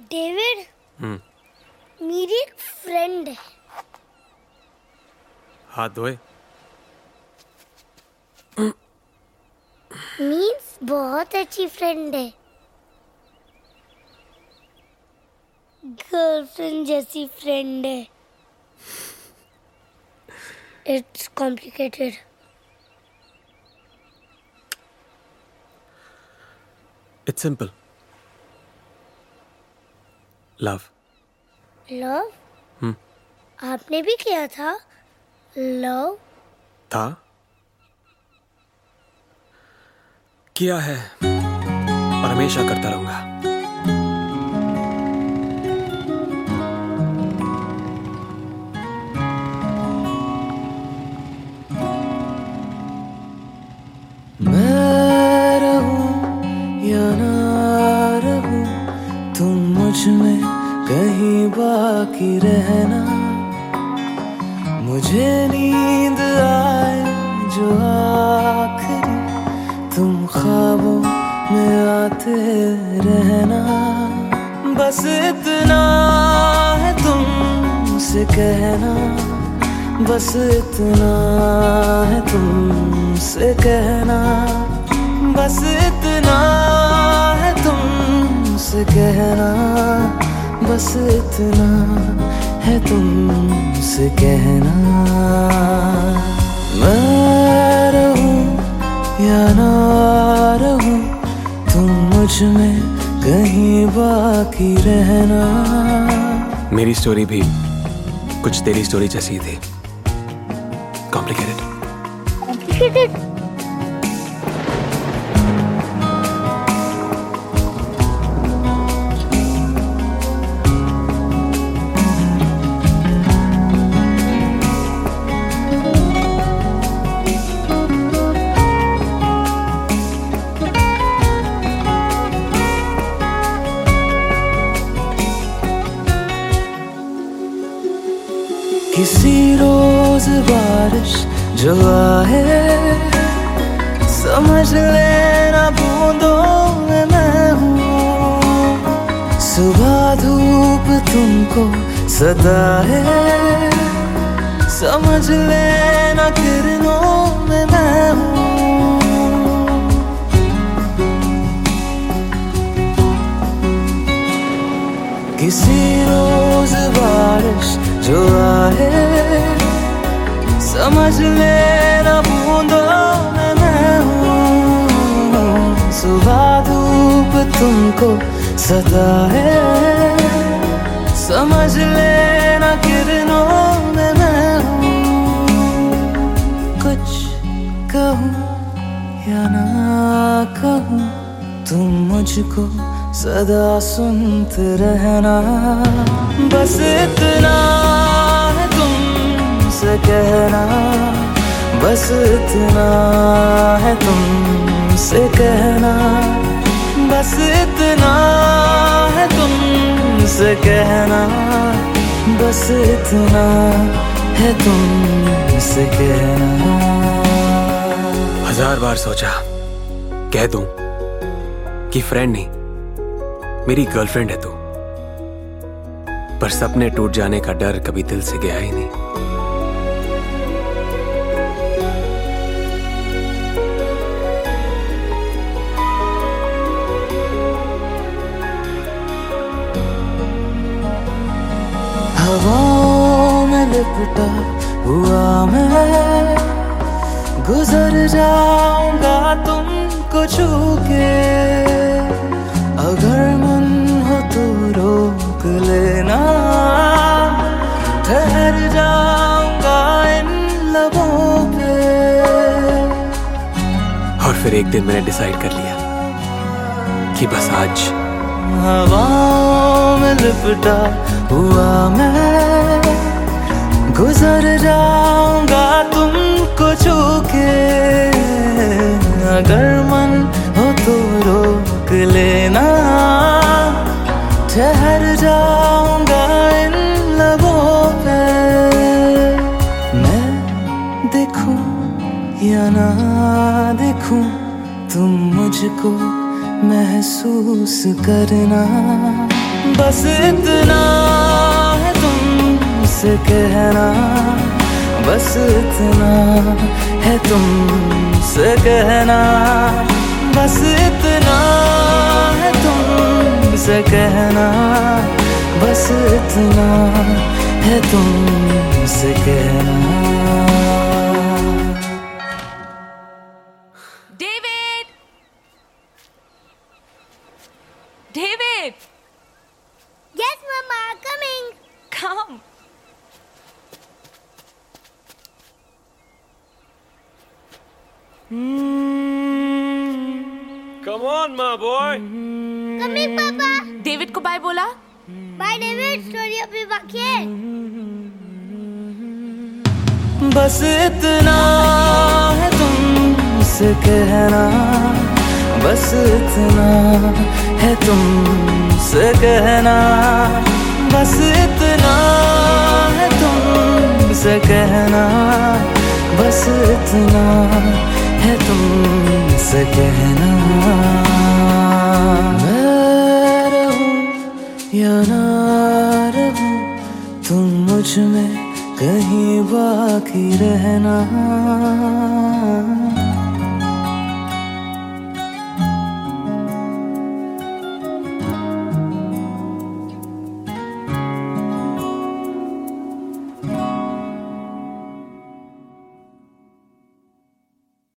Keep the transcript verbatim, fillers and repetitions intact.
David, हम्म मेरी एक friend है। हाथ धोए। मीन्स बहुत अच्छी फ्रेंड है, गर्लफ्रेंड जैसी फ्रेंड है। It's complicated. It's simple. Love. Love? Hmm आपने भी किया था लव? था, किया है और हमेशा करता रहूंगा। मैं रहूं या ना रहूं, तुम मुझ में कहीं बाकी रहना। मुझे नींद आए जो आखिरी, तुम ख्वाबों में आते रहना। बस इतना है तुमसे कहना, बस इतना है तुमसे कहना, बस इतना है तुमसे कहना, बस इतना है तुमसे कहना। मैं रहूं या ना रहूं, तुम मुझ में कहीं बाकी रहना। मेरी स्टोरी भी कुछ तेरी स्टोरी जैसी थी। कॉम्प्लिकेटेड। कॉम्प्लिकेटेड? किसी रोज बारिश जो आए, समझ लेना बूंदों में मैं हूँ। सुबह धूप तुमको सताए, समझ लेना किरणों में मैं हूँ। किसी रोज बारिश जो आए, समझ लेना बूंदों में मैं हूँ। सुबह धूप तुमको सताए, समझ लेना किरणों में मैं हूँ। कुछ कहूँ या ना कहूँ, तुम मुझको सदा सुनते रहना। बस इतना है तुमसे कहना, बस इतना है तुमसे कहना, बस इतना है तुमसे कहना, बस इतना है तुमसे कहना। हजार बार सोचा कह दूं कि फ्रेंड नहीं, मेरी गर्लफ्रेंड है तू, पर सपने टूट जाने का डर कभी दिल से गया ही नहीं। हवाओं में लिपटा हुआ मैं, गुजर जाऊंगा तुमको छू के। अगर मन हो तो रोक लेना, ठहर जाऊंगा इन लबों पे। और फिर एक दिन मैंने डिसाइड कर लिया कि बस आज। हवाओं में लिपटा हुआ मैं, गुजर जाऊंगा तुमको छू के। अगर मन हो तो रोक लेना, ठहर जाऊंगा इन लबों पे। मैं देखूं या ना देखूं, तुम मुझको महसूस करना। बस इतना है तुमसे कहना, बस इतना है तुमसे कहना, बस इतना है तुमसे कहना, बस इतना है तुमसे कहना। David! David! Yes, Mama, coming. Come. Come on, my boy. Coming, Papa. David को बाय बोला? Bye, David. स्टोरी अभी बाकी है। बस इतना है तुमसे कहना, बस इतना है तुमसे कहना, बस इतना है तुमसे कहना, बस इतना है तुमसे कहना। मैं रहूं या ना रहूं, तुम मुझ में कहीं बाकी रहना।